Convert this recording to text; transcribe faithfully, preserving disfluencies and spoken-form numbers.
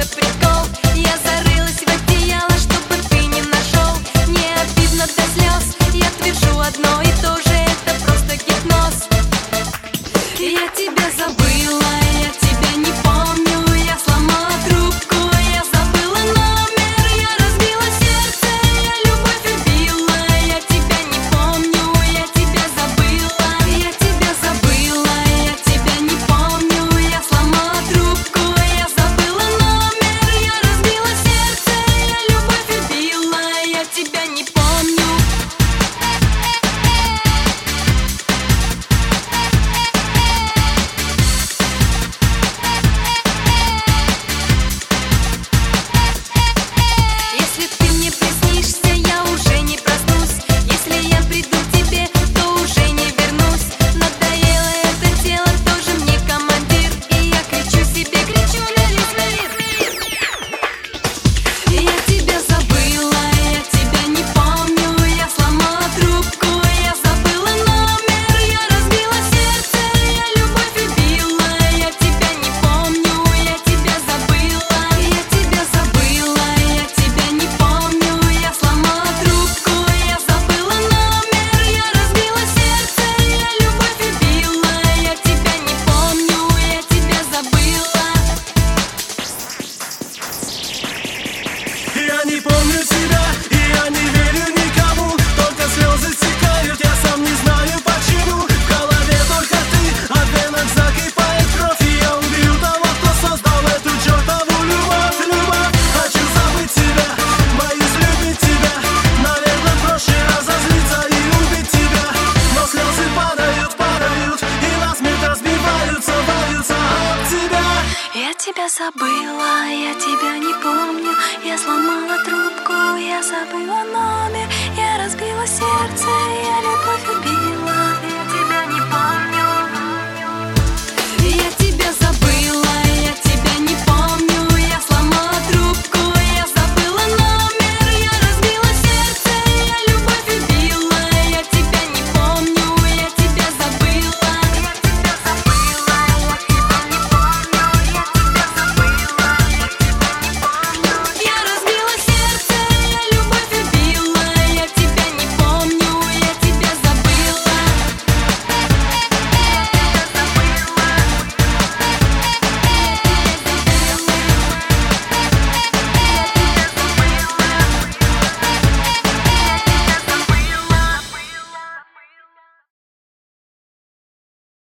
это прикол. Я зарылась в одеяло, чтобы ты не нашел. Не обидно до слез, я твержу одно и то же, это просто гипноз. Я тебя забыла, я тебя не помню, я сломала трубку, я забыла номер, я разбила сердце, я любовь убила. Я тебя не помню, я тебя забыла, я тебя забыла, я тебя не помню, я сломала трубку, я забыла номер, я разбила сердце, я любовь убила. Я тебя не помню. Если ты мне приснишься, я уже не проснусь. Если я приду к тебе, то уже не вернусь. Надоело это тело, тоже мне командир. И я кричу себе, кричу на весь мир. Я тебя забыла, я тебя не помню, я сломала трубку, я забыла номер, я разбила сердце, я любовь убила. Я тебя не помню, я тебя забыла, я тебя забыла, я тебя не помню, я сломала трубку, я забыла номер, я разбила сердце, я любовь убила. Я тебя не помню, я тебя забыла. Я не помню себя, и я не верю никому. Только слезы стекают, я сам не знаю почему. В голове только ты, а в венах закипает кровь. И я убью того, кто создал эту чертову любовь. Любовь, хочу забыть тебя, боюсь любить тебя. Наверное, проще разозлиться и убить тебя. Но слезы падают, падают, и насмерть разбиваются, валются от тебя. Я тебя забыла, я тебя не помню, я сломала трубку, я забыла номер, я разбила сердце, я любовь убила.